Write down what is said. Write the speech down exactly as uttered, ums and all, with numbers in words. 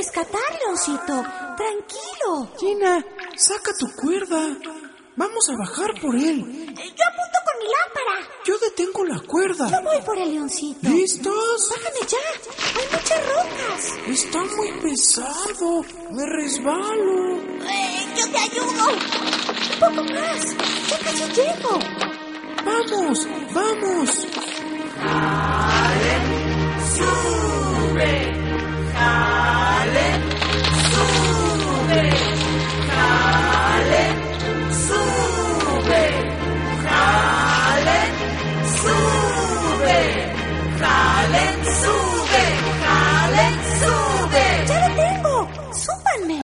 rescatar, Leoncito. Tranquilo. Gina, saca tu cuerda. Vamos a bajar por él. Yo apunto con mi lámpara. Yo detengo la cuerda. Yo voy por el Leoncito. ¿Listos? Bájame ya. Hay muchas rocas. Está muy pesado. Me resbalo. Eh, yo te ayudo. Un poco más. Ya casi llego. Vamos, vamos. ¡Sube!